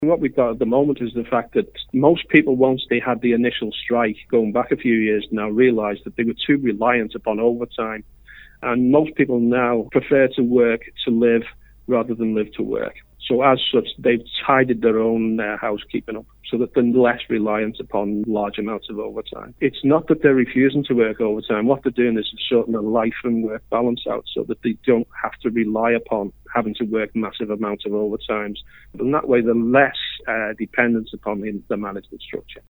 What we've got at the moment is the fact that most people, once they had the initial strike, going back a few years now, realised that they were too reliant upon overtime. And most people now prefer to work to live rather than live to work. So as such, they've tidied their own housekeeping up so that they're less reliant upon large amounts of overtime. It's not that they're refusing to work overtime. What they're doing is sorting a life and work balance out so that they don't have to rely upon having to work massive amounts of overtimes. And that way, they're less dependent upon the management structure.